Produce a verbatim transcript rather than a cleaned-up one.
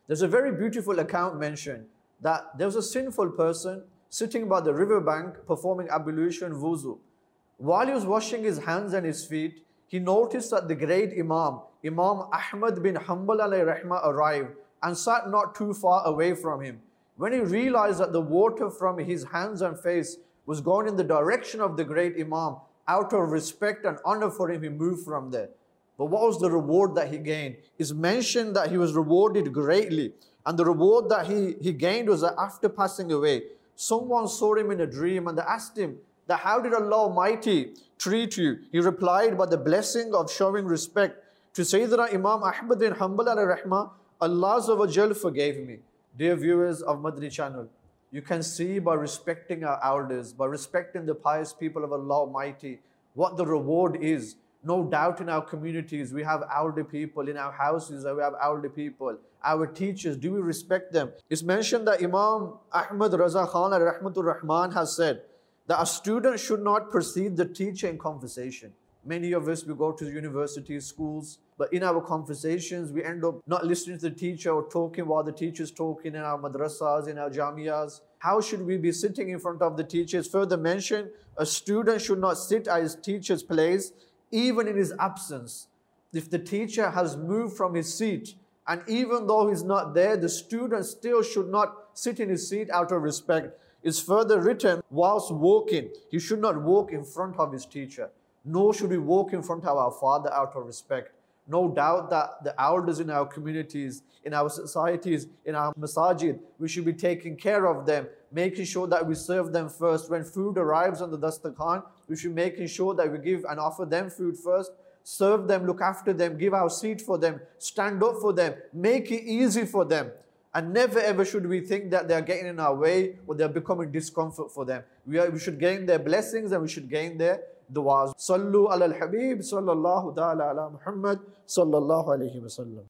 There's a very beautiful account mentioned that there was a sinful person sitting by the riverbank performing ablution wuzu. While he was washing his hands and his feet, he noticed that the great Imam, Imam Ahmad bin Hanbal alayhi rahmah, arrived and sat not too far away from him. When he realized that the water from his hands and face was going in the direction of the great Imam, out of respect and honor for him, he moved from there. But what was the reward that he gained? It's mentioned that he was rewarded greatly. And the reward that he, he gained was that after passing away, someone saw him in a dream and they asked him that how did Allah Almighty treat you? He replied, by the blessing of showing respect to Sayyidina Imam Ahmad bin Hanbal alayhi rahmah, Allah Azza wa Jal forgave me. Dear viewers of Madani channel, you can see by respecting our elders, by respecting the pious people of Allah Almighty, what the reward is. No doubt in our communities, we have elder people. In our houses, we have elder people. Our teachers, do we respect them? It's mentioned that Imam Ahmad Raza Khan Rahmatur Rahman has said that a student should not precede the teacher in conversation. Many of us, we go to universities, schools, but in our conversations, we end up not listening to the teacher or talking while the teacher is talking in our madrasas, in our jamias. How should we be sitting in front of the teachers? Further mentioned, a student should not sit at his teacher's place, even in his absence. If the teacher has moved from his seat, and even though he's not there, the student still should not sit in his seat out of respect. It's further written, whilst walking, he should not walk in front of his teacher, nor should we walk in front of our father out of respect. No doubt that the elders in our communities, in our societies, in our masajid, we should be taking care of them, making sure that we serve them first. When food arrives on the dastakhan, we should be making sure that we give and offer them food first, serve them, look after them, give our seat for them, stand up for them, make it easy for them. And never ever should we think that they are getting in our way or they are becoming discomfort for them. We, are, we should gain their blessings and we should gain their du'as. Sallu ala al-Habib, sallallahu ta'ala ala Muhammad, sallallahu alayhi wa sallam.